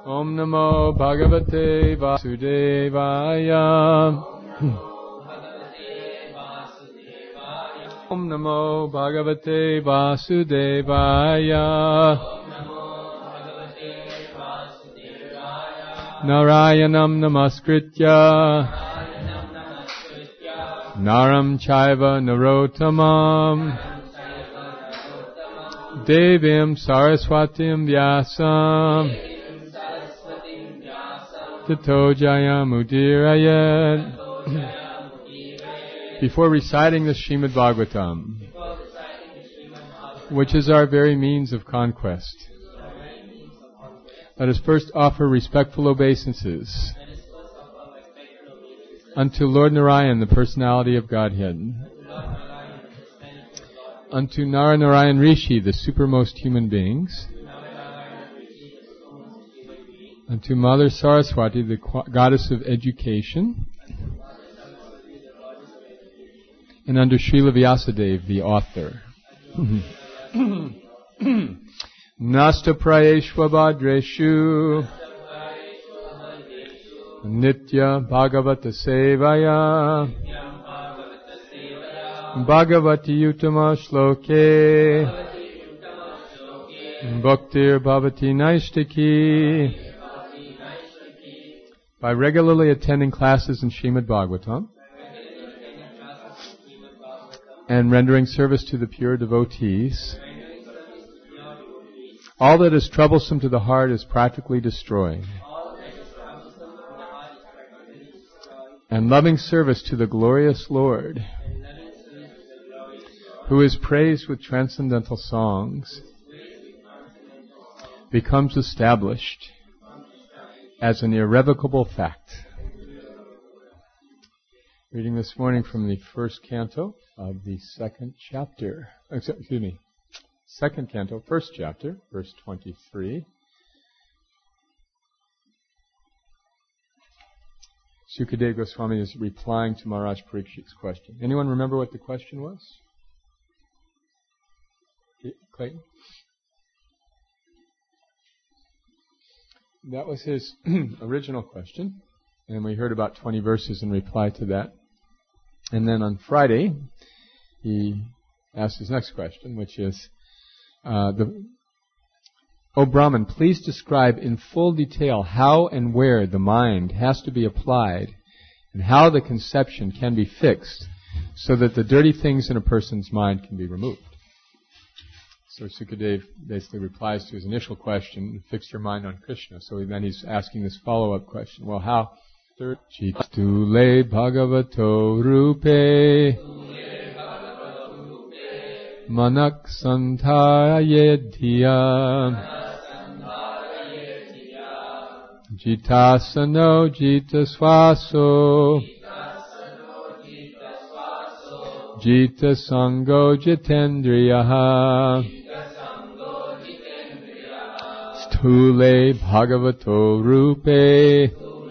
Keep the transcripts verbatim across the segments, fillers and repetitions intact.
Om Namo Bhagavate Vasudevaya. Om Namo Bhagavate Vasudevaya. Narayanam Namaskritya Naram Chaiva Narottamam Devim Saraswatim Vyasam Tato Jayamudirayat. Before reciting the Srimad Bhagavatam, which is our very means of conquest, let us first offer respectful obeisances unto Lord Narayan, the personality of Godhead, unto Nara Narayan Rishi, the supermost human beings, unto Mother Saraswati, the goddess of education, and unto Srila Vyasadeva, the author. Nasta Prayeshva Bhadreshu Nitya Bhagavata Sevaya Bhagavati Uttama Shloke Bhaktir Bhavati Naistiki. By regularly attending classes in Srimad Bhagavatam and rendering service to the pure devotees, all that is troublesome to the heart is practically destroyed. And loving service to the glorious Lord, who is praised with transcendental songs, becomes established as an irrevocable fact. Reading this morning from the first canto of the second chapter. Excuse me. Second canto, first chapter, verse twenty-three. Sukadeva Goswami is replying to Maharaj Parikshit's question. Anyone remember what the question was? Clayton? That was his original question, and we heard about twenty verses in reply to that. And then on Friday, he asked his next question, which is, Uh, the, O Brahman, please describe in full detail how and where the mind has to be applied and how the conception can be fixed so that the dirty things in a person's mind can be removed. So Sukadeva basically replies to his initial question, fix your mind on Krishna. So then he's asking this follow-up question. Well, how? Chitule Bhagavato Rupe Manak Santayedhiya Jitasano Jitasvaso Jitasango Jitendriyaha Stule Bhagavato Rupe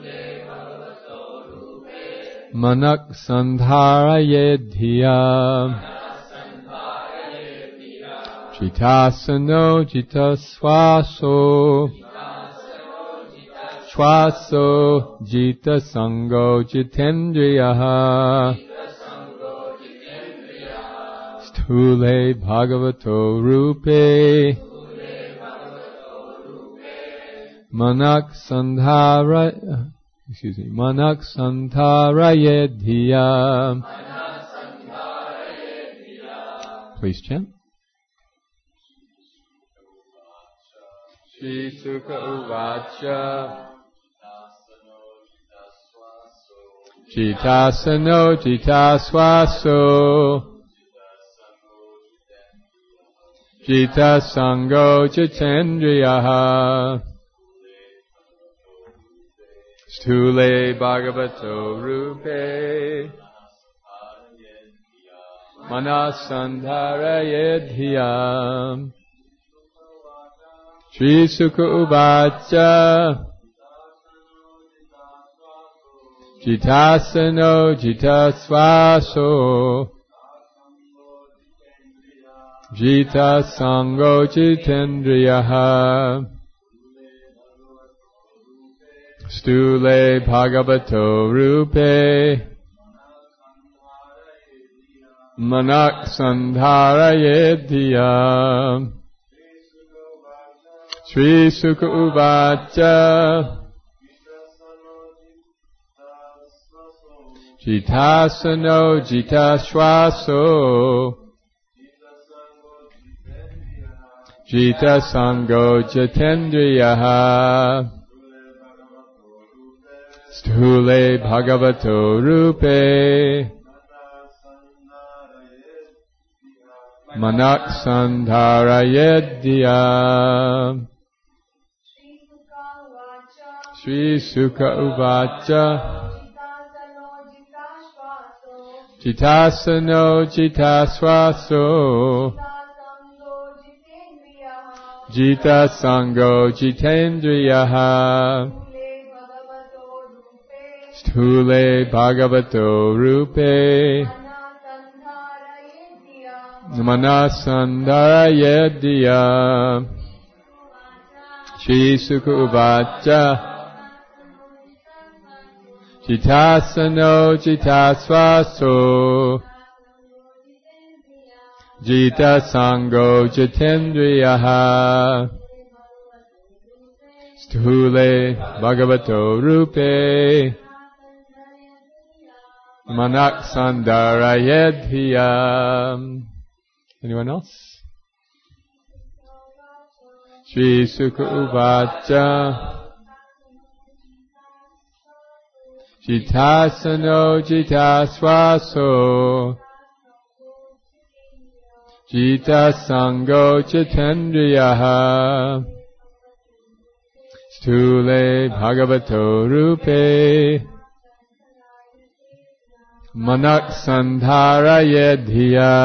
Manak Santayedhiya Jitasano jitasvaso Shvaso jitasango jitendriyaha Stule Bhagavato Rupe Manak Sandhara Excuse me Manak Sandharayedhiya. Please chant. Shri Sukha Uvacha Jitasano Jitasvaso Jitasango Jitendriyaha Stule Bhagavato Rupe Manasandharayedhiya. Shri Sukha Uvacha Jitasano Jitasvaso Jita Sango Jitendriyaha Stule Bhagavato Rupe Manak Sandharayedhiya. Sri Sukha Uvacha Jitasano Jitaswaso Jita Sango Jitendriyaha. Stule Bhagavato Rupe Manak Sandharayedhiya. Sri Sukha Uvacha Jitasano Jitaswaso Jita Sango Jitendriyaha. Stule Bhagavato Rupe Manasandharayedhiya. Shri Sukha Uvacha Jitasano Jitaswaso Jita Sango Jitendriyaha. Stule Bhagavato Rupe Manak Sandharayedhiya. Anyone else? Shri Sukha Uvacha Jitasano Jitaswaso Jita Sango Jitendriyaha. Stule Bhagavato Rupe Manak Sandharayedhiya.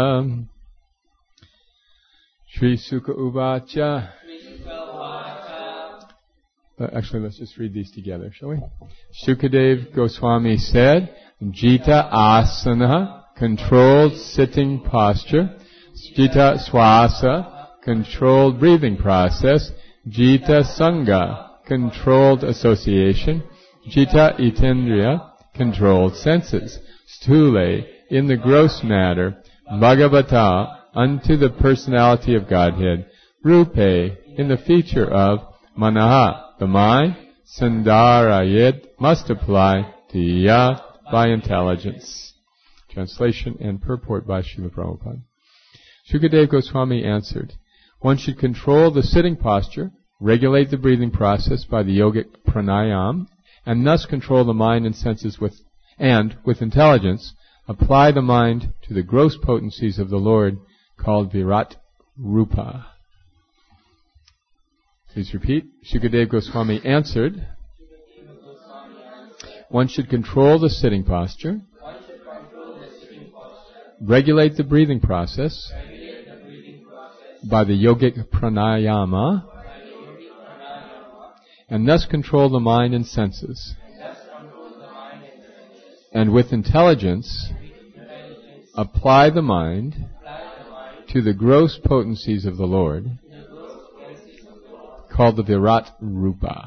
Shri Sukha Uvacha. Uh, actually, let's just read these together, shall we? Shukadev Goswami said, Jita Asana, controlled sitting posture. Jita Swasa, controlled breathing process. Jita Sangha, controlled association. Jita Itendriya, controlled senses. Stule, in the gross matter. Bhagavata, unto the personality of Godhead. Rupe, in the feature of Manaha, the mind. Sandarayed, must apply to Ya, by intelligence. Translation and purport by Srila Prabhupada. Shukadev Goswami answered, one should control the sitting posture, regulate the breathing process by the yogic pranayam, and thus control the mind and senses with, and, with intelligence, apply the mind to the gross potencies of the Lord, called Virat Rupa. Please repeat. Shukadev Goswami answered, one should control the sitting posture, regulate the breathing process by the yogic pranayama, and thus control the mind and senses. And with intelligence, apply the mind to the gross potencies of the Lord, called the Virat Rupa.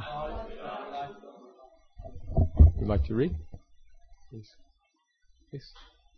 Would you like to read? Please. Please.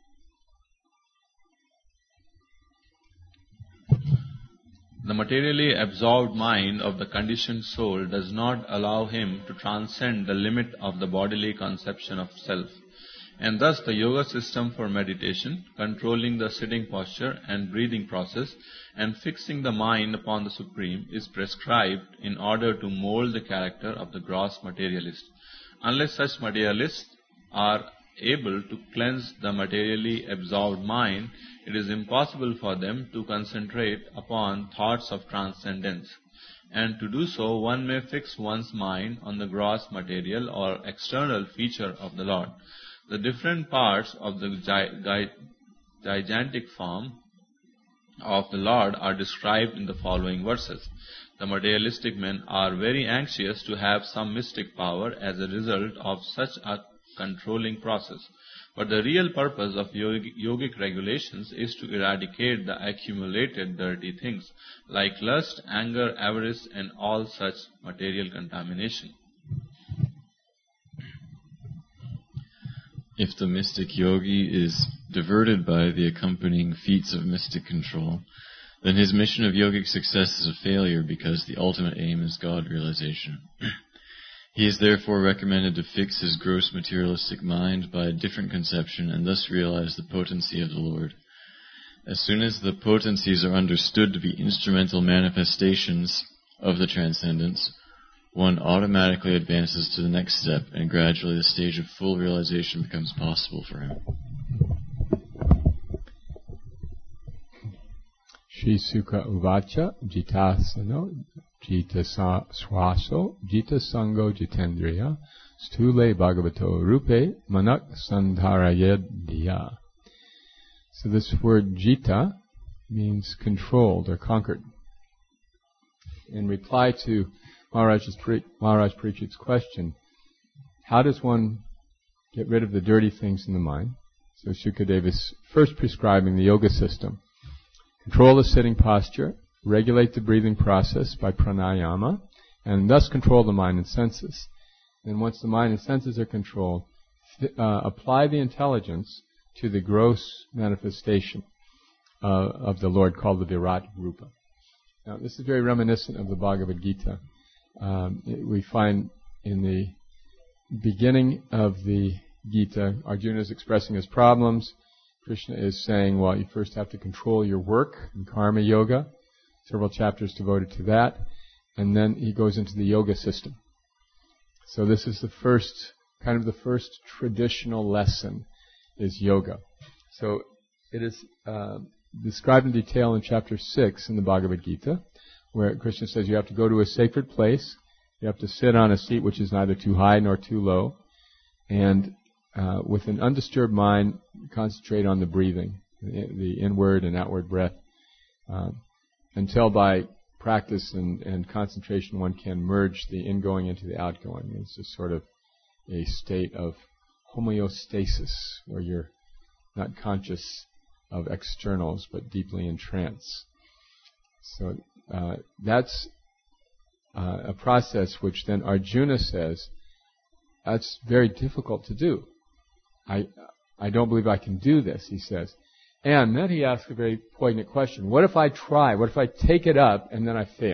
The materially absorbed mind of the conditioned soul does not allow him to transcend the limit of the bodily conception of self. And thus the yoga system for meditation, controlling the sitting posture and breathing process, and fixing the mind upon the Supreme, is prescribed in order to mold the character of the gross materialist. Unless such materialists are able to cleanse the materially absorbed mind, it is impossible for them to concentrate upon thoughts of transcendence. And to do so, one may fix one's mind on the gross material or external feature of the Lord. The different parts of the gi- gi- gigantic form of the Lord are described in the following verses. The materialistic men are very anxious to have some mystic power as a result of such a controlling process. But the real purpose of yogic, yogic regulations is to eradicate the accumulated dirty things like lust, anger, avarice, and all such material contamination. If the mystic yogi is diverted by the accompanying feats of mystic control, then his mission of yogic success is a failure because the ultimate aim is God realization. He is therefore recommended to fix his gross materialistic mind by a different conception and thus realize the potency of the Lord. As soon as the potencies are understood to be instrumental manifestations of the transcendence, one automatically advances to the next step, and gradually the stage of full realization becomes possible for him. Shri Sukha Uvacha Jitasano Jita Swaso Jita Sango Jitendriya Stule Bhagavato Rupe Manak Sandharayedya. So this word Jita means controlled or conquered. In reply to Maharaj's, Maharaj Parikshit's question, how does one get rid of the dirty things in the mind? So Shukadeva is first prescribing the yoga system. Control the sitting posture, regulate the breathing process by pranayama, and thus control the mind and senses. And once the mind and senses are controlled, uh, apply the intelligence to the gross manifestation uh, of the Lord called the Virat Rupa. Now, this is very reminiscent of the Bhagavad Gita. Um, it, we find in the beginning of the Gita, Arjuna is expressing his problems. Krishna is saying, well, you first have to control your work in karma yoga. Several chapters devoted to that. And then he goes into the yoga system. So this is the first, kind of the first traditional lesson is yoga. So it is uh, described in detail in chapter six in the Bhagavad Gita, where Krishna says you have to go to a sacred place, you have to sit on a seat which is neither too high nor too low, and uh, with an undisturbed mind, concentrate on the breathing, the, the inward and outward breath, uh, until by practice and, and concentration one can merge the ingoing into the outgoing. It's a sort of a state of homeostasis, where you're not conscious of externals but deeply in trance. So uh, that's uh, a process which then Arjuna says, that's very difficult to do. I I don't believe I can do this, he says. And then he asks a very poignant question. What if I try? What if I take it up and then I fail?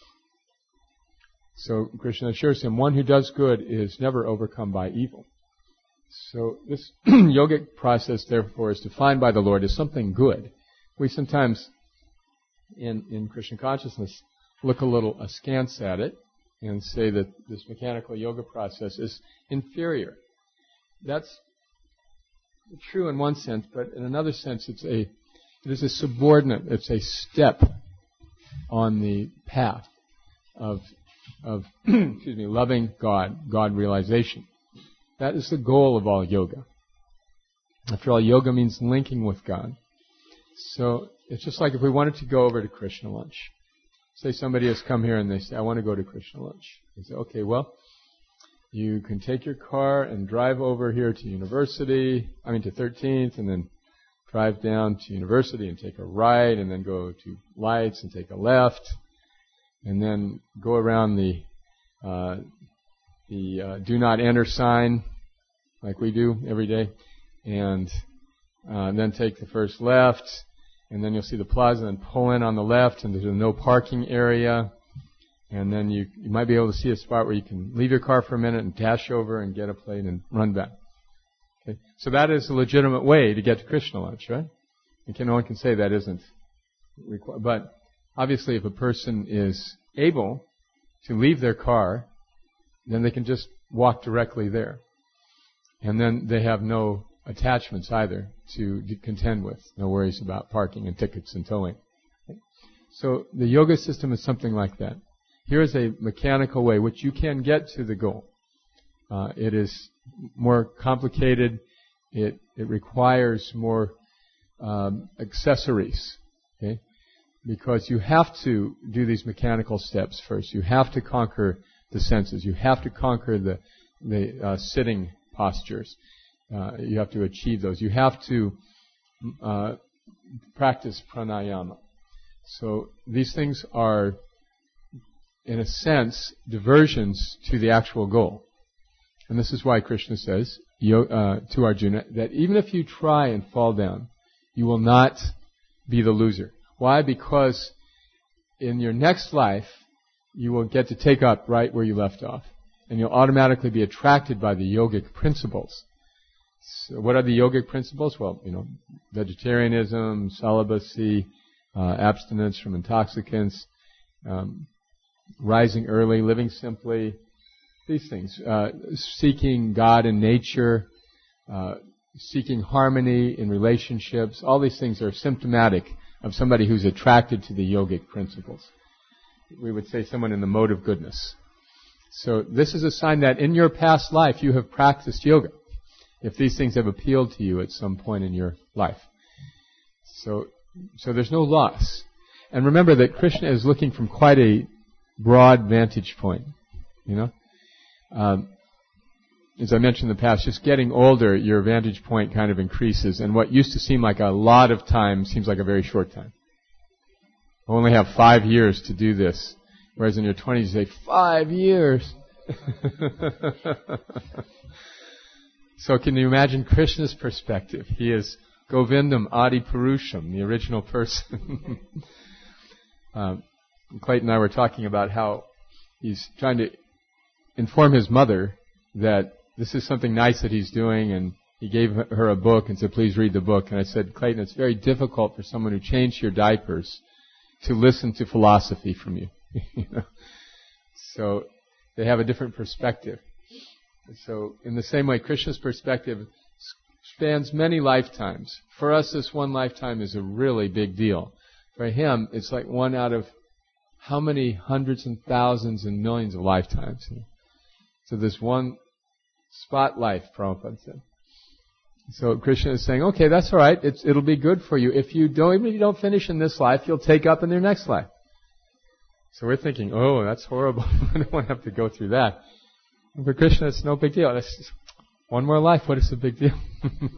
So Krishna assures him, one who does good is never overcome by evil. So this yogic process, therefore, is defined by the Lord as something good. We sometimes, in, in Krishna consciousness, look a little askance at it and say that this mechanical yoga process is inferior. That's true in one sense, but in another sense, it's a it is a subordinate. It's a step on the path of of excuse me, loving God, God realization. That is the goal of all yoga. After all, yoga means linking with God. So it's just like if we wanted to go over to Krishna lunch. Say somebody has come here and they say, I want to go to Krishna lunch. You say, okay, well, you can take your car and drive over here to University, I mean to thirteenth, and then drive down to University and take a right, and then go to Lights and take a left, and then go around the uh, the uh, do not enter sign like we do every day, and, uh, and then take the first left, and then you'll see the plaza and pull in on the left, and there's a no parking area, and then you, you might be able to see a spot where you can leave your car for a minute and dash over and get a plate and run back. Okay? So that is a legitimate way to get to Krishna lunch, right? And no one can say that isn't required. But obviously if a person is able to leave their car, then they can just walk directly there. And then they have no attachments either to contend with, no worries about parking and tickets and towing. Okay? So the yoga system is something like that. Here is a mechanical way which you can get to the goal. Uh, it is more complicated. It it requires more um, accessories, okay? Because you have to do these mechanical steps first. You have to conquer the senses. You have to conquer the the uh, sitting postures. Uh, you have to achieve those. You have to uh, practice pranayama. So these things are, in a sense, diversions to the actual goal. And this is why Krishna says uh, to Arjuna that even if you try and fall down, you will not be the loser. Why? Because in your next life, you will get to take up right where you left off. And you'll automatically be attracted by the yogic principles. So what are the yogic principles? Well, you know, vegetarianism, celibacy, uh, abstinence from intoxicants, um, rising early, living simply, these things. Uh, seeking God in nature, uh, seeking harmony in relationships. All these things are symptomatic of somebody who's attracted to the yogic principles. We would say someone in the mode of goodness. So this is a sign that in your past life you have practiced yoga, if these things have appealed to you at some point in your life. So, so there's no loss. And remember that Krishna is looking from quite a broad vantage point, you know. Um, as I mentioned in the past, just getting older, your vantage point kind of increases, and what used to seem like a lot of time seems like a very short time. I only have five years to do this, whereas in your twenties you say, five years! So can you imagine Krishna's perspective? He is Govindam Adi Purusham, the original person. um, Clayton and I were talking about how he's trying to inform his mother that this is something nice that he's doing, and he gave her a book and said, please read the book. And I said, Clayton, it's very difficult for someone who changed your diapers to listen to philosophy from you. You know? So they have a different perspective. So in the same way, Krishna's perspective spans many lifetimes. For us, this one lifetime is a really big deal. For him, it's like one out of how many hundreds and thousands and millions of lifetimes. So this one spot life, Prabhupada said. So Krishna is saying, okay, that's all right. It's, it'll be good for you. If you don't, even if you don't finish in this life, you'll take up in your next life. So we're thinking, oh, that's horrible. I don't want to have to go through that. And for Krishna, it's no big deal. That's just one more life. What is the big deal?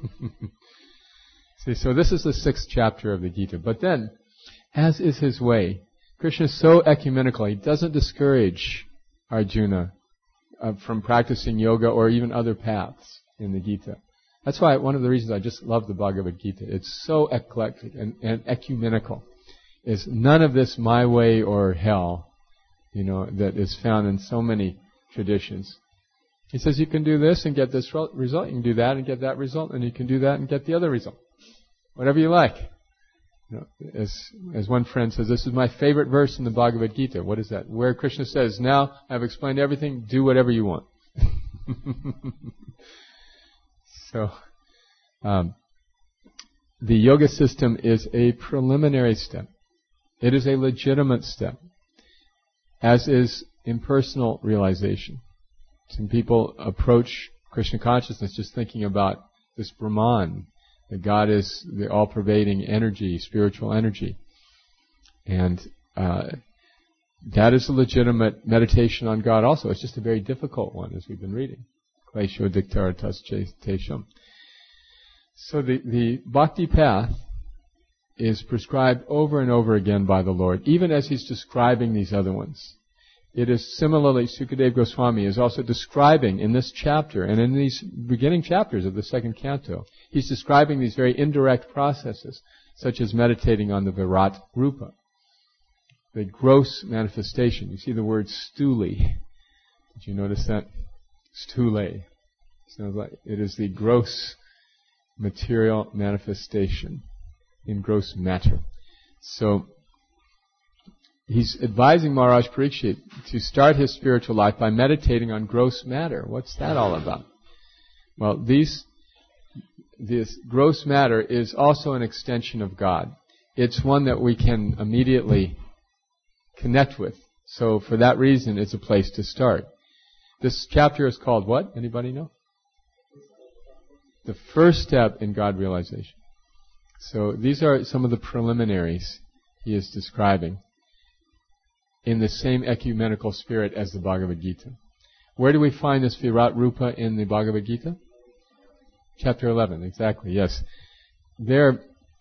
See, so this is the sixth chapter of the Gita. But then, as is his way, Krishna is so ecumenical. He doesn't discourage Arjuna uh, from practicing yoga or even other paths in the Gita. That's why one of the reasons I just love the Bhagavad Gita. It's so eclectic and, and ecumenical. It's none of this my way or hell, you know, that is found in so many traditions. He says you can do this and get this result, you can do that and get that result, and you can do that and get the other result. Whatever you like. You know, as, as one friend says, this is my favorite verse in the Bhagavad Gita. What is that? Where Krishna says, now I've explained everything, do whatever you want. So, um, the yoga system is a preliminary step. It is a legitimate step, as is impersonal realization. Some people approach Krishna consciousness just thinking about this Brahman, that God is the all-pervading energy, spiritual energy. And uh, that is a legitimate meditation on God also. It's just a very difficult one, as we've been reading. Klesho diktaratas tesham. So the, the bhakti path is prescribed over and over again by the Lord, even as He's describing these other ones. It is similarly, Sukadeva Goswami is also describing in this chapter, and in these beginning chapters of the second canto, he's describing these very indirect processes, such as meditating on the Virat Rupa, the gross manifestation. You see the word stuli. Did you notice that? Stule. Sounds like it is the gross material manifestation in gross matter. So, he's advising Maharaj Parikshit to start his spiritual life by meditating on gross matter. What's that all about? Well, these, this gross matter is also an extension of God. It's one that we can immediately connect with. So for that reason, it's a place to start. This chapter is called what? Anybody know? The first step in God realization. So these are some of the preliminaries he is describing in the same ecumenical spirit as the Bhagavad Gita. Where do we find this Virat Rupa in the Bhagavad Gita? Chapter eleven, exactly, yes. There,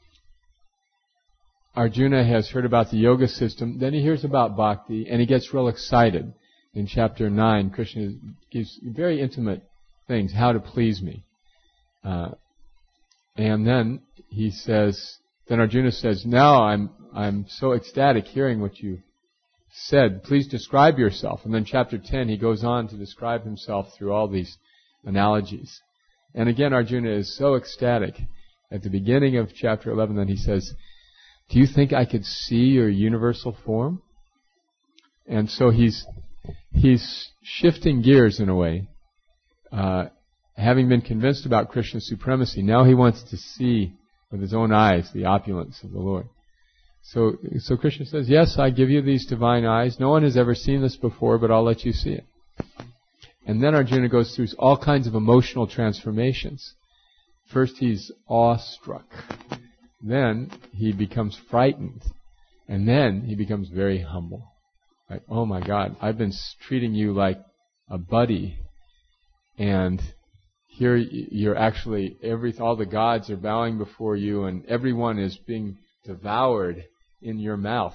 Arjuna has heard about the yoga system, then he hears about bhakti, and he gets real excited. In chapter nine, Krishna gives very intimate things, how to please me. Uh, and then he says, then Arjuna says, now I'm I'm so ecstatic hearing what you said. Please describe yourself. And then chapter ten, he goes on to describe himself through all these analogies. And again, Arjuna is so ecstatic. At the beginning of chapter eleven, then he says, do you think I could see your universal form? And so he's he's shifting gears in a way. Uh, having been convinced about Krishna's supremacy, now he wants to see with his own eyes the opulence of the Lord. So, so Krishna says, yes, I give you these divine eyes. No one has ever seen this before, but I'll let you see it. And then Arjuna goes through all kinds of emotional transformations. First he's awestruck. Then he becomes frightened. And then he becomes very humble. Like, oh my God, I've been treating you like a buddy. And here you're actually, every, all the gods are bowing before you and everyone is being devoured in your mouth.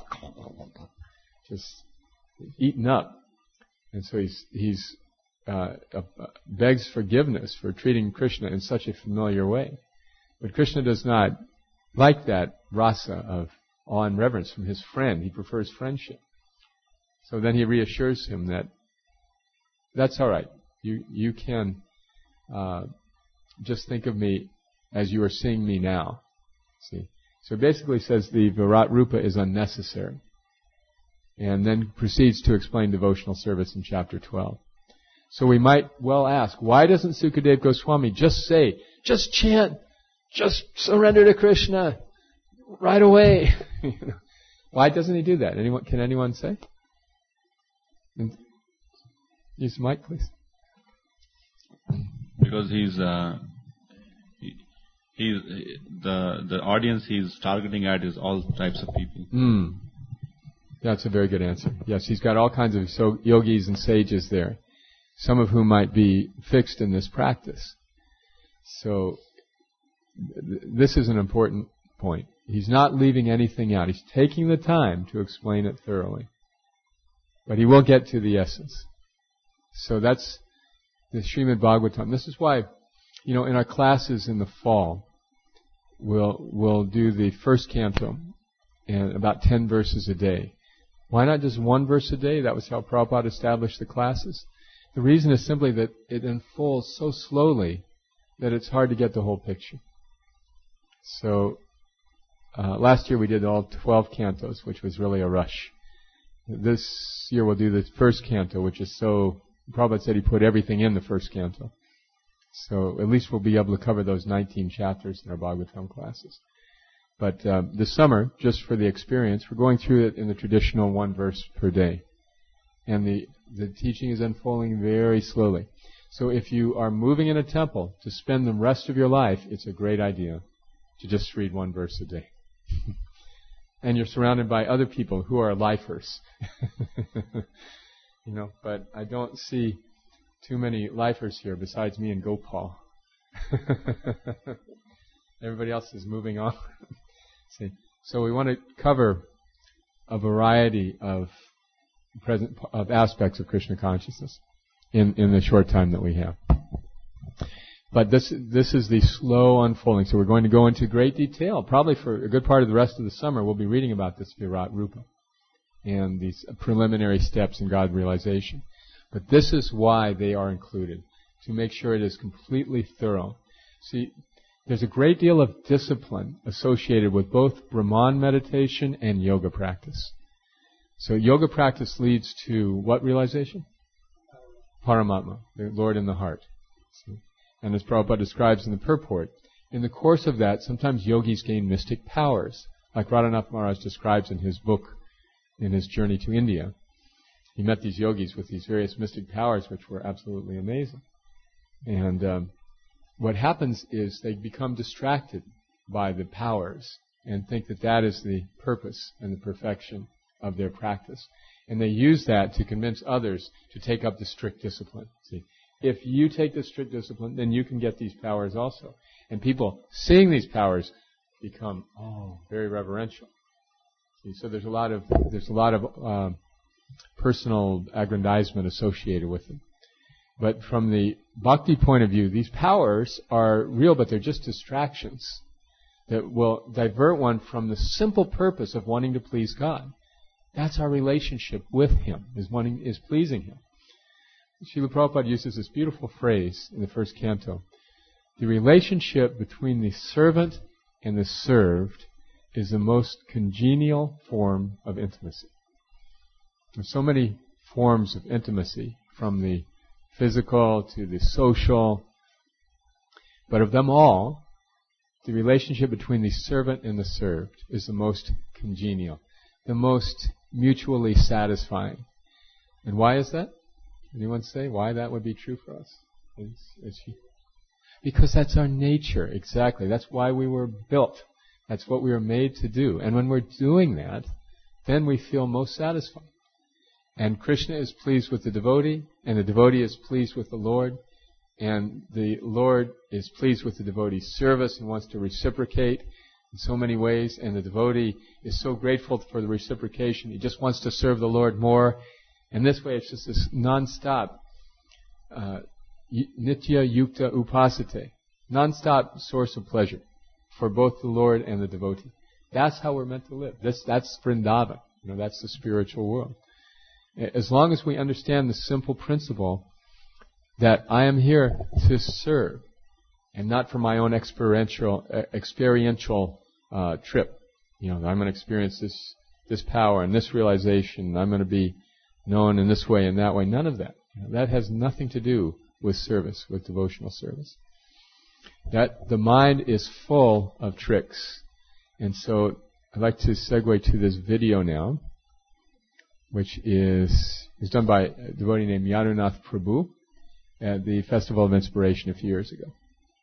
Just eaten up. And so he's, he's, uh, uh, begs forgiveness for treating Krishna in such a familiar way. But Krishna does not like that rasa of awe and reverence from his friend. He prefers friendship. So then he reassures him that that's all right. You you can uh, just think of me as you are seeing me now. See, so basically says the Virat Rupa is unnecessary, and then proceeds to explain devotional service in chapter twelve. So we might well ask, why doesn't Sukadeva Goswami just say, just chant, just surrender to Krishna right away? Why doesn't he do that? Anyone? Can anyone say? Use the mic, please. Because he's uh, he, he's the the audience he's targeting at is all types of people. Mm. That's a very good answer. Yes, he's got all kinds of so yogis and sages there, some of whom might be fixed in this practice. So th- this is an important point. He's not leaving anything out. He's taking the time to explain it thoroughly. But he will get to the essence. So that's the Srimad Bhagavatam. This is why, you know, in our classes in the fall, we'll we'll do the first canto and about ten verses a day. Why not just one verse a day? That was how Prabhupada established the classes. The reason is simply that it unfolds so slowly that it's hard to get the whole picture. So uh, last year we did all twelve cantos, which was really a rush. This year we'll do the first canto, which is so, Prabhupada said he put everything in the first canto. So at least we'll be able to cover those nineteen chapters in our Bhagavatam classes. But uh, this summer, just for the experience, we're going through it in the traditional one verse per day. And the, the teaching is unfolding very slowly. So if you are moving in a temple to spend the rest of your life, it's a great idea to just read one verse a day. And you're surrounded by other people who are lifers. You know, but I don't see too many lifers here besides me and Gopal. Everybody else is moving on. See, so we want to cover a variety of present of aspects of Krishna consciousness in, in the short time that we have. But this this is the slow unfolding. So we're going to go into great detail. Probably for a good part of the rest of the summer, we'll be reading about this Virat Rupa and these preliminary steps in God realization. But this is why they are included, to make sure it is completely thorough. See, there's a great deal of discipline associated with both Brahman meditation and yoga practice. So yoga practice leads to what realization? Paramatma, the Lord in the heart. See? And as Prabhupada describes in the purport, in the course of that, sometimes yogis gain mystic powers, like Radhanath Maharaj describes in his book, in his journey to India. He met these yogis with these various mystic powers, which were absolutely amazing. And um, what happens is they become distracted by the powers and think that that is the purpose and the perfection of their practice. And they use that to convince others to take up the strict discipline. See, if you take this strict discipline, then you can get these powers also. And people seeing these powers become oh very reverential. See, so there's a lot of there's a lot of uh, personal aggrandizement associated with them. But from the bhakti point of view, these powers are real, but they're just distractions that will divert one from the simple purpose of wanting to please God. That's our relationship with Him, is wanting, is pleasing Him. Srila Prabhupada uses this beautiful phrase in the first canto. The relationship between the servant and the served is the most congenial form of intimacy. There's so many forms of intimacy, from the physical to the social, but of them all, the relationship between the servant and the served is the most congenial, the most mutually satisfying. And why is that? Anyone say why that would be true for us? Is, is he? Because that's our nature, exactly. That's why we were built. That's what we were made to do. And when we're doing that, then we feel most satisfied. And Krishna is pleased with the devotee, and the devotee is pleased with the Lord, and the Lord is pleased with the devotee's service and wants to reciprocate in so many ways, and the devotee is so grateful for the reciprocation, he just wants to serve the Lord more. And this way it's just this non-stop uh, nitya yukta upasate, non-stop source of pleasure for both the Lord and the devotee. That's how we're meant to live. This, that's Vrindavan. You know, that's the spiritual world. As long as we understand the simple principle that I am here to serve and not for my own experiential uh, experiential uh, trip. You know, I'm going to experience this this power and this realization. I'm going to be known in this way and that way. None of that. You know, that has nothing to do with service, with devotional service. That the mind is full of tricks. And so I'd like to segue to this video now, which is is done by a devotee named Yadunath Prabhu at the Festival of Inspiration a few years ago.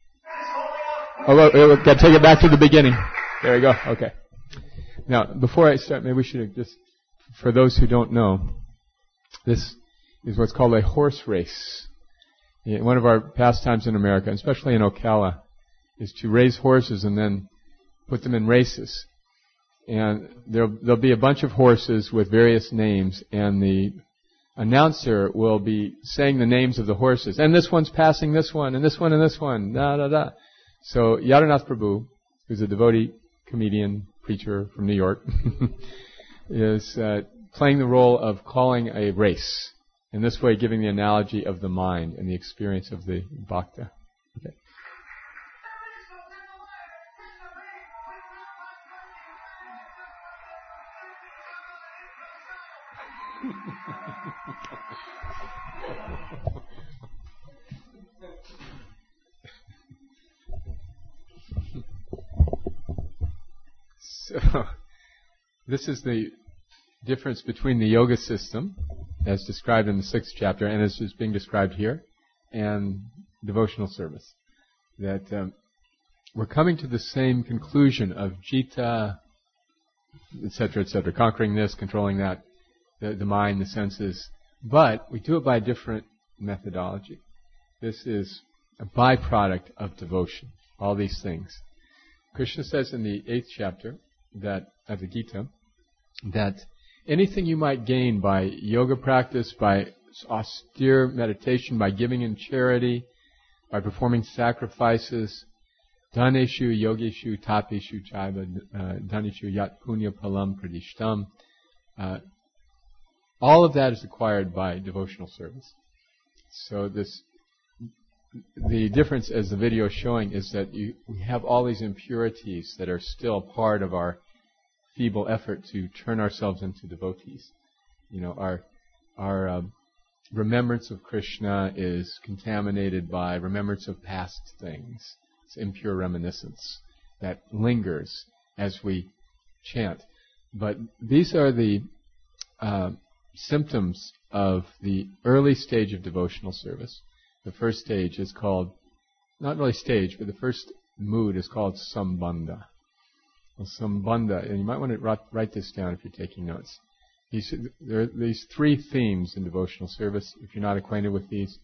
Oh, well, we've got to take it back to the beginning. There we go. Okay. Now, before I start, maybe we should just, for those who don't know, this is what's called a horse race. One of our pastimes in America, especially in Ocala, is to raise horses and then put them in races. And there'll, there'll be a bunch of horses with various names, and the announcer will be saying the names of the horses. And this one's passing this one, and this one and this one, da da da. So Yadunath Prabhu, who's a devotee, comedian, preacher from New York, is uh, playing the role of calling a race. In this way, giving the analogy of the mind and the experience of the bhakta. Okay. So, this is the difference between the yoga system, as described in the sixth chapter, and as is being described here, and devotional service. That um, we're coming to the same conclusion of jita, et cetera, et cetera, conquering this, controlling that, the, the mind, the senses, but we do it by a different methodology. This is a byproduct of devotion, all these things. Krishna says in the eighth chapter that of the Gita that anything you might gain by yoga practice, by austere meditation, by giving in charity, by performing sacrifices, dhaneshu, yogeshu, tapishu, chaiva, dhaneshu, yat punya palam pradishtam, uh, all of that is acquired by devotional service. So this, the difference, as the video is showing, is that you, we have all these impurities that are still part of our feeble effort to turn ourselves into devotees. You know, our our um, remembrance of Krishna is contaminated by remembrance of past things. It's impure reminiscence that lingers as we chant. But these are the uh, symptoms of the early stage of devotional service. The first stage is called, not really stage, but the first mood is called sambandha. Well, sambandha, and you might want to write, write this down if you're taking notes. These, there are these three themes in devotional service. If you're not acquainted with these,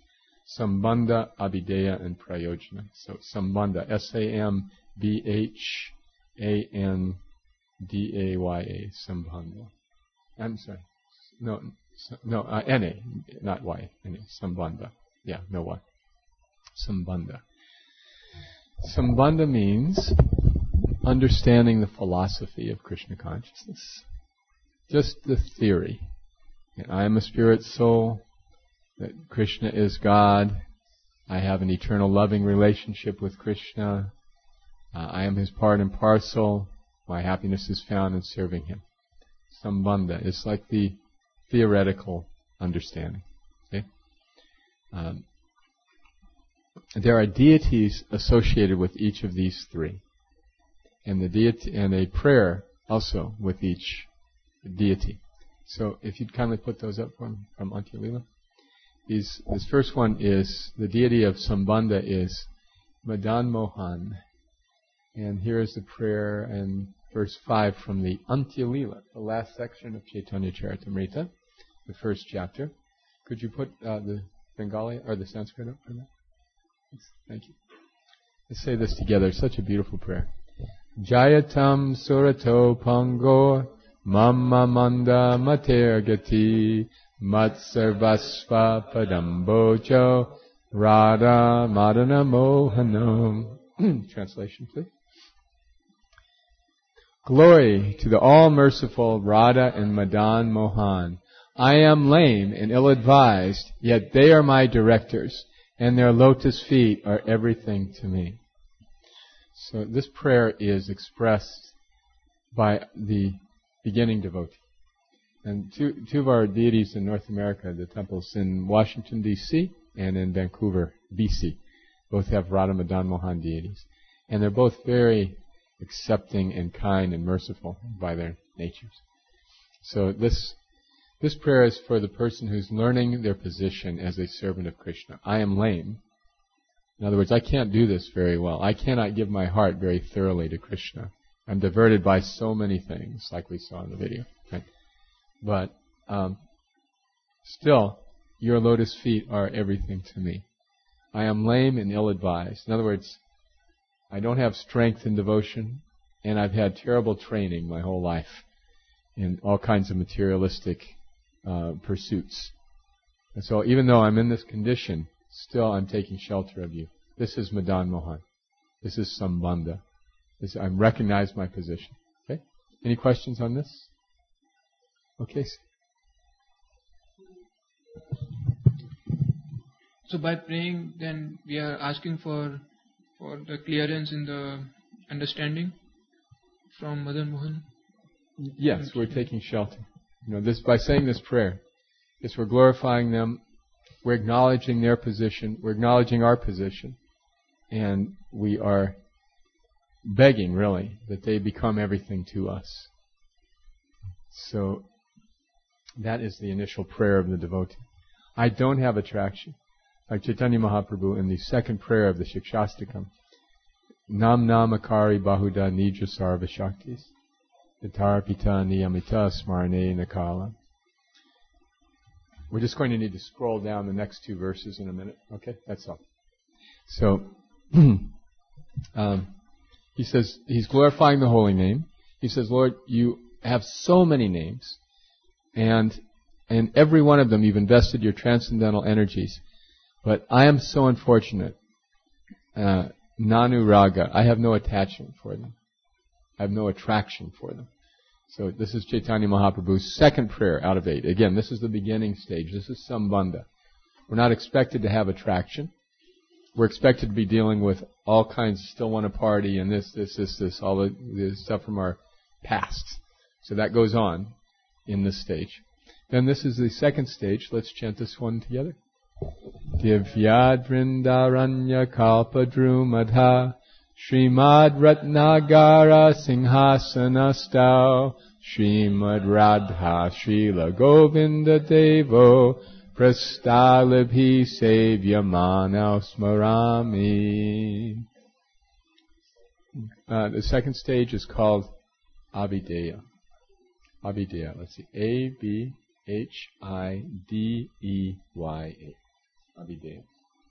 Sambandha, Abhideya, and Prayojana. So Sambandha, S A M B H A N D A Y A, Sambandha. I'm sorry. No, no, uh, N A, not Y, N A, Sambandha. Yeah, no Y. Sambandha. Sambandha means understanding the philosophy of Krishna consciousness. Just the theory. That I am a spirit soul, that Krishna is God, I have an eternal loving relationship with Krishna, uh, I am His part and parcel, my happiness is found in serving Him. Sambandha is like the theoretical understanding. Okay? Um, there are deities associated with each of these three, and the deity and a prayer also with each deity. So, if you'd kindly put those up from from Antya Lila. These, this first one is the deity of Sambandha is Madan Mohan, and here is the prayer in verse five from the Antya Lila, the last section of Chaitanya Charitamrita, the first chapter. Could you put uh, the Bengali or the Sanskrit up for that? Thank you. Let's say this together. It's such a beautiful prayer. Jayatam surato pango mamma manda mater gati mat sarvasva padambojo radha madana mohanam. Translation, please. Glory to the all-merciful Radha and Madan Mohan. I am lame and ill-advised, yet they are my directors, and their lotus feet are everything to me. So this prayer is expressed by the beginning devotee. And two, two of our deities in North America, the temples in Washington, D C and in Vancouver, B C, both have Radha Madan Mohan deities. And they're both very accepting and kind and merciful by their natures. So this this prayer is for the person who's learning their position as a servant of Krishna. I am lame. In other words, I can't do this very well. I cannot give my heart very thoroughly to Krishna. I'm diverted by so many things, like we saw in the video. Right? But um, still, your lotus feet are everything to me. I am lame and ill-advised. In other words, I don't have strength in devotion, and I've had terrible training my whole life in all kinds of materialistic uh, pursuits. And so even though I'm in this condition, still I'm taking shelter of you. This is Madan Mohan. This is Sambandha. This, I recognize my position. Okay? Any questions on this? Okay. So by praying, then we are asking for for the clearance in the understanding from Madan Mohan? Yes, we're taking shelter. You know, this by saying this prayer, yes, we're glorifying them, we're acknowledging their position, we're acknowledging our position, and we are begging, really, that they become everything to us. So that is the initial prayer of the devotee. I don't have attraction. Like Chaitanya Mahaprabhu in the second prayer of the Shikshastakam, Nam Namakari Bahuda Nija Sarva Shaktis, Vitarpita Niyamita Smarane Nakala. We're just going to need to scroll down the next two verses in a minute. Okay, that's all. So, um, he says, he's glorifying the holy name. He says, Lord, you have so many names, and in every one of them you've invested your transcendental energies. But I am so unfortunate. Uh, Nanu Raga. I have no attachment for them. I have no attraction for them. So this is Chaitanya Mahaprabhu's second prayer out of eight. Again, this is the beginning stage. This is Sambandha. We're not expected to have attraction. We're expected to be dealing with all kinds of still want to party and this, this, this, this, all the, the stuff from our past. So that goes on in this stage. Then this is the second stage. Let's chant this one together. Divyad Vrindaranya Kalpadrumadha Srimad Ratnagara Singhasanastau Srimad Radha Srila Govinda Devo Prastalabhi Sevyamanav Smarami. Uh, the second stage is called Abhideya. Abhideya. Let's see. A B H I D E Y A. Abhideya.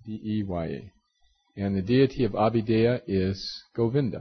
D E Y A. And the deity of Abhideya is Govinda.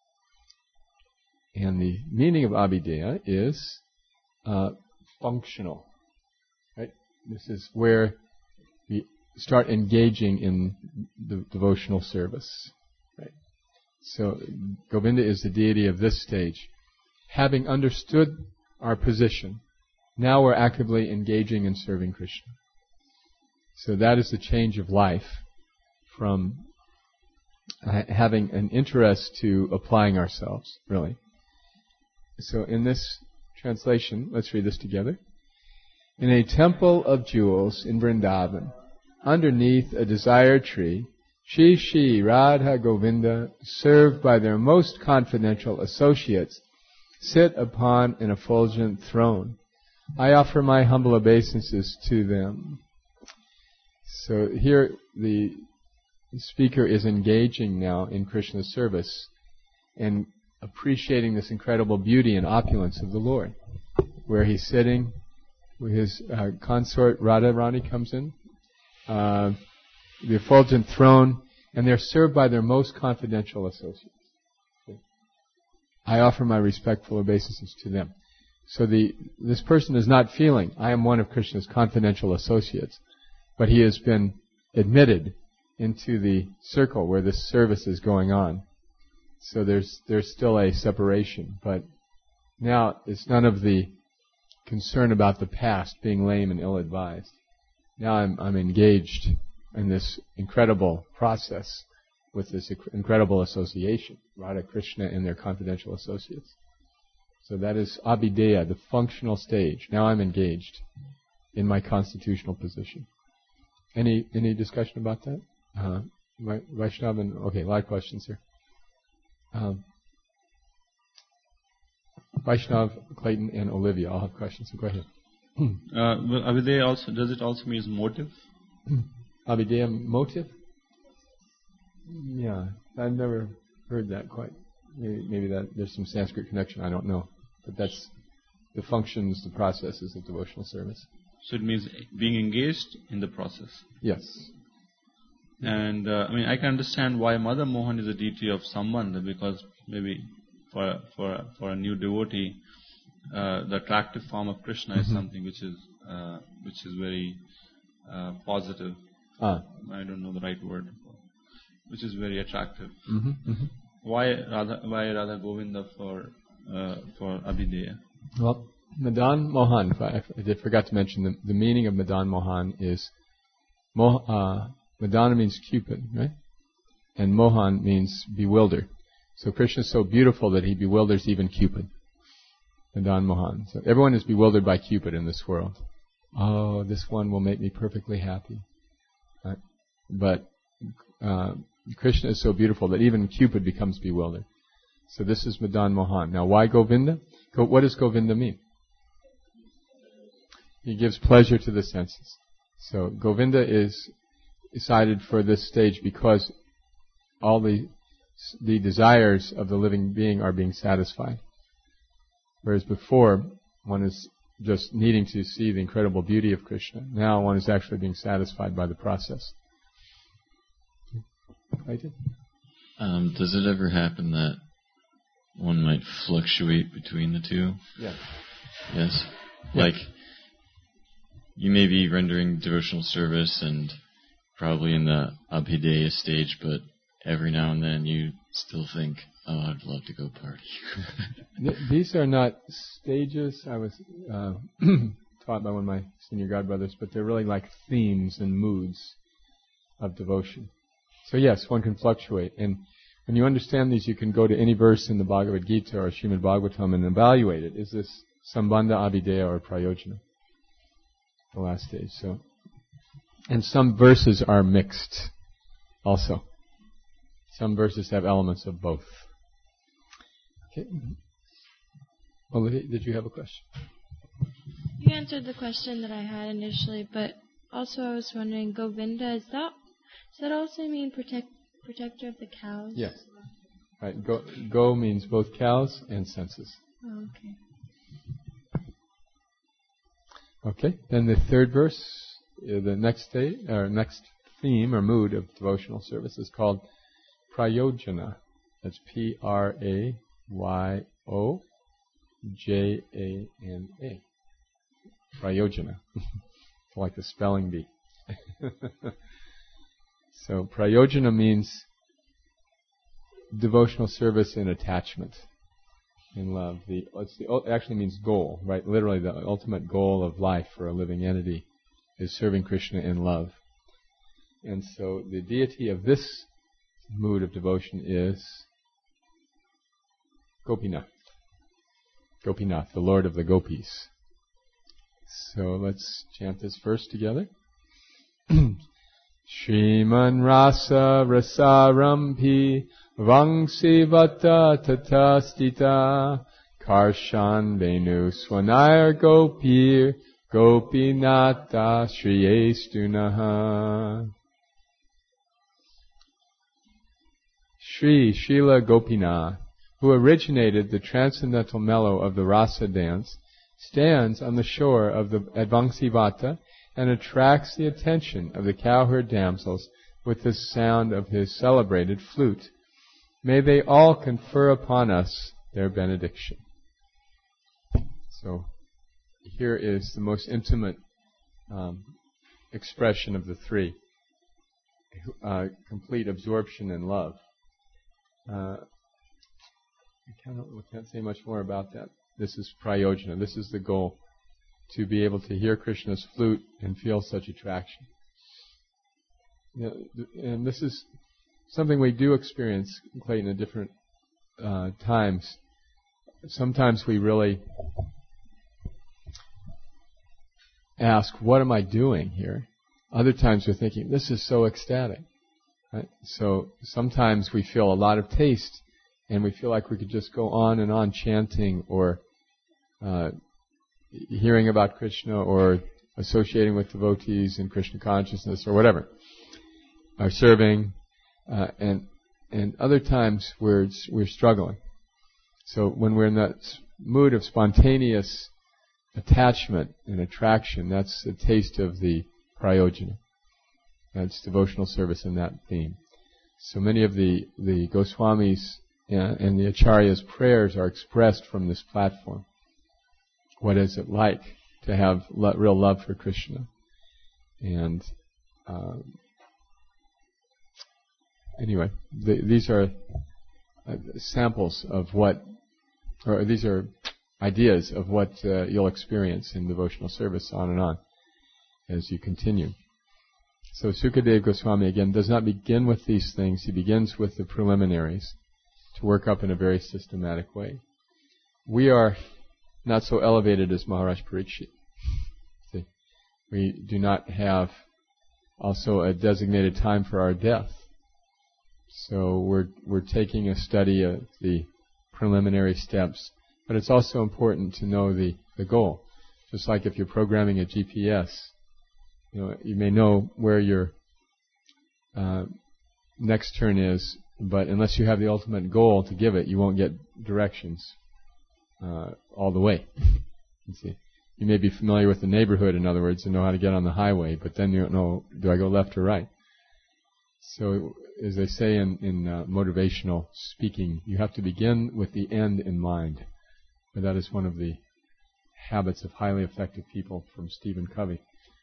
And the meaning of Abhideya is uh, functional. Right? This is where we start engaging in the devotional service. Right? So Govinda is the deity of this stage. Having understood our position, now we're actively engaging in serving Krishna. So that is the change of life from uh, having an interest to applying ourselves, really. So in this translation, let's read this together. In a temple of jewels in Vrindavan, underneath a desire tree, Shri Shri Radha Govinda, served by their most confidential associates, sit upon an effulgent throne. I offer my humble obeisances to them. So here the speaker is engaging now in Krishna's service and appreciating this incredible beauty and opulence of the Lord, where he's sitting with his uh, consort Radharani comes in, uh, the effulgent throne, and they're served by their most confidential associates. I offer my respectful obeisances to them. So the this person is not feeling, I am one of Krishna's confidential associates, but he has been admitted into the circle where this service is going on. So there's there's still a separation, but now it's none of the concern about the past being lame and ill-advised. Now I'm I'm engaged in this incredible process with this incredible association, Radha Krishna and their confidential associates. So that is Abhideya, the functional stage. Now I'm engaged in my constitutional position. Any any discussion about that? Uh, Vaishnav and okay, a lot of questions here. Um, Vaishnav, Clayton, and Olivia all have questions. So go ahead. Uh, well, Abhideya also, does it also mean motive? Abhideya, motive? Yeah, I've never heard that quite. Maybe, maybe that there's some Sanskrit connection. I don't know, but that's the functions, the processes of devotional service. So it means being engaged in the process. Yes. And uh, I mean, I can understand why Mother Mohan is a deity of Sambandha, because maybe for for for a new devotee, uh, the attractive form of Krishna mm-hmm. is something which is uh, which is very uh, positive. Ah. I don't know the right word. Which is very attractive. Mm-hmm, mm-hmm. Why Radha? Why Radha Govinda for uh, for Abhideya? Well, Madan Mohan. I, I forgot to mention the, the meaning of Madan Mohan is Mo, uh, Madana means Cupid, right? And Mohan means bewilder. So Krishna is so beautiful that he bewilders even Cupid. Madan Mohan. So everyone is bewildered by Cupid in this world. Oh, this one will make me perfectly happy. Right? But uh, Krishna is so beautiful that even Cupid becomes bewildered. So this is Madan Mohan. Now, why Govinda? Go, what does Govinda mean? He gives pleasure to the senses. So Govinda is decided for this stage because all the the desires of the living being are being satisfied. Whereas before, one is just needing to see the incredible beauty of Krishna. Now one is actually being satisfied by the process. Um, does it ever happen that one might fluctuate between the two? Yeah. Yes. Yeah. Like, you may be rendering devotional service and probably in the Abhideya stage, but every now and then you still think, oh, I'd love to go party. These are not stages. I was uh, taught by one of my senior godbrothers, but they're really like themes and moods of devotion. So yes, one can fluctuate. And when you understand these, you can go to any verse in the Bhagavad Gita or Srimad Bhagavatam and evaluate it. Is this Sambandha, Abhideya, or Prayojana? The last stage. So, and some verses are mixed also. Some verses have elements of both. Okay. Olivia, did you have a question? You answered the question that I had initially, but also I was wondering, Govinda, is that, does that also mean protect, protector of the cows? Yes. Right. Go, go means both cows and senses. Oh, okay. Okay. Then the third verse, uh, the next day, or next theme or mood of devotional service is called prayojana. That's P R A Y O J A N A. Prayojana. Like the spelling bee. So prayojana means devotional service in attachment, in love. The, it's the it actually means goal, right? Literally, the ultimate goal of life for a living entity is serving Krishna in love. And so the deity of this mood of devotion is Gopinath. Gopinath, the Lord of the Gopis. So let's chant this first together. Shriman Rasa Rasarampi Vangsivata Tatastita Karshan Venu Swanayar Gopir Gopinata Shriyestunaha. Shri Srila Gopinath, who originated the transcendental mellow of the rasa dance, stands on the shore of the Advangsivata and attracts the attention of the cowherd damsels with the sound of his celebrated flute. May they all confer upon us their benediction. So, here is the most intimate um, expression of the three. Uh, complete absorption in love. Uh, I can't, we can't say much more about that. This is prayojana. This is the goal, to be able to hear Krishna's flute and feel such attraction. You know, and this is something we do experience, Clayton, at different uh, times. Sometimes we really ask, what am I doing here? Other times we're thinking, this is so ecstatic. Right? So sometimes we feel a lot of taste, and we feel like we could just go on and on chanting or uh, hearing about Krishna or associating with devotees in Krishna consciousness or whatever, or serving, uh, and and other times we're we're struggling. So when we're in that mood of spontaneous attachment and attraction, that's a taste of the prayojana. That's devotional service in that theme. So many of the the Goswamis and, and the Acharyas' prayers are expressed from this platform. What is it like to have lo- real love for Krishna? And um, anyway, the, these are uh, samples of what, or these are ideas of what uh, you'll experience in devotional service on and on as you continue. So Sukadeva Goswami, again, does not begin with these things. He begins with the preliminaries to work up in a very systematic way. We are not so elevated as Maharaj Parikshit. See, we do not have also a designated time for our death. So we're we're taking a study of the preliminary steps, but it's also important to know the, the goal. Just like if you're programming a G P S, you know, you may know where your uh, next turn is, but unless you have the ultimate goal to give it, you won't get directions uh, all the way. You see, you may be familiar with the neighborhood, in other words, and know how to get on the highway, but then you don't know, do I go left or right? So, as they say in, in uh, motivational speaking, you have to begin with the end in mind. But that is one of the habits of highly effective people from Stephen Covey.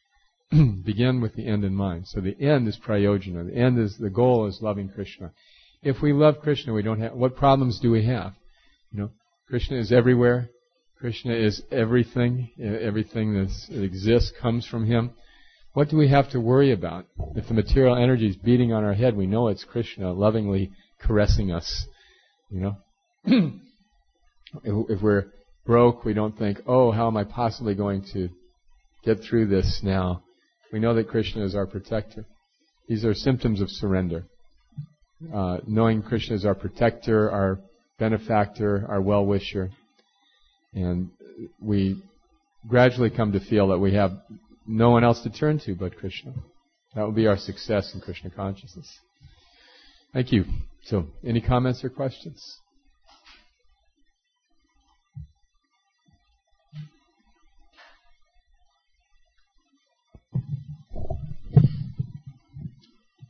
Begin with the end in mind. So the end is prayojana. The end is, the goal is loving Krishna. If we love Krishna, we don't have, what problems do we have? You know, Krishna is everywhere. Krishna is everything. Everything that exists comes from Him. What do we have to worry about? If the material energy is beating on our head, we know it's Krishna lovingly caressing us. You know? if, if we're broke, we don't think, oh, how am I possibly going to get through this now? We know that Krishna is our protector. These are symptoms of surrender. Uh, knowing Krishna is our protector, our benefactor, our well-wisher. And we gradually come to feel that we have no one else to turn to but Krishna. That will be our success in Krishna consciousness. Thank you. So, any comments or questions?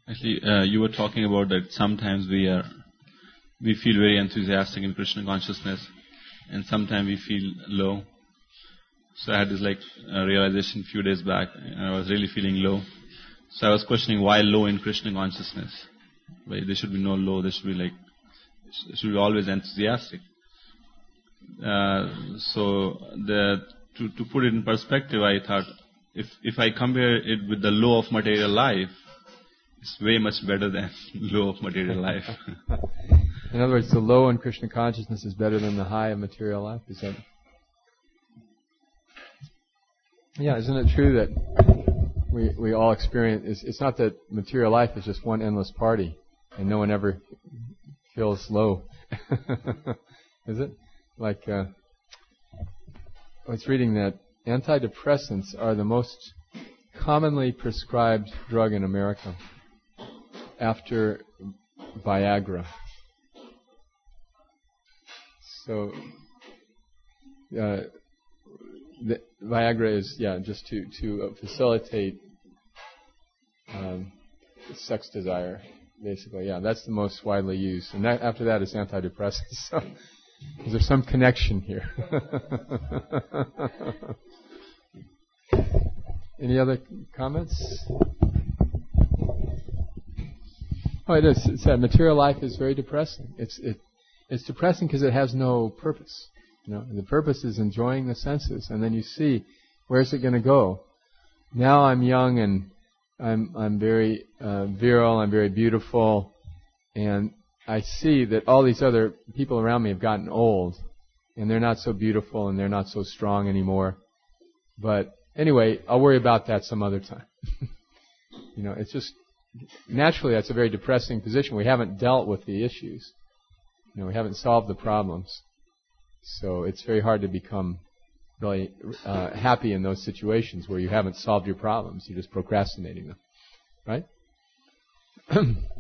Actually, uh, you were talking about that sometimes we are, we feel very enthusiastic in Krishna consciousness, and sometimes we feel low. So I had this like uh, realization a few days back, and I was really feeling low. So I was questioning why low in Krishna consciousness. Why there should be no low. There should be like, should be always enthusiastic. Uh, so the to to put it in perspective, I thought if if I compare it with the low of material life, it's way much better than low of material life. In other words, the low in Krishna consciousness is better than the high of material life. Is that? Yeah, isn't it true that we we all experience? It's, it's not that material life is just one endless party, and no one ever feels low. Is it? Like uh, I was reading that antidepressants are the most commonly prescribed drug in America after Viagra. So, uh, the Viagra is yeah just to to uh, facilitate um, sex desire, basically. Yeah, that's the most widely used, and that, after that is antidepressants. So, is there some connection here? Any other comments? Oh, it is. It's that material life is very depressing. It's it, it's depressing because it has no purpose. You know, the purpose is enjoying the senses, and then you see where's it going to go. Now I'm young and I'm I'm very uh, virile. I'm very beautiful, and I see that all these other people around me have gotten old, and they're not so beautiful and they're not so strong anymore. But anyway, I'll worry about that some other time. You know, it's just naturally that's a very depressing position. We haven't dealt with the issues. You know, we haven't solved the problems. So it's very hard to become really uh, happy in those situations where you haven't solved your problems. You're just procrastinating them. Right?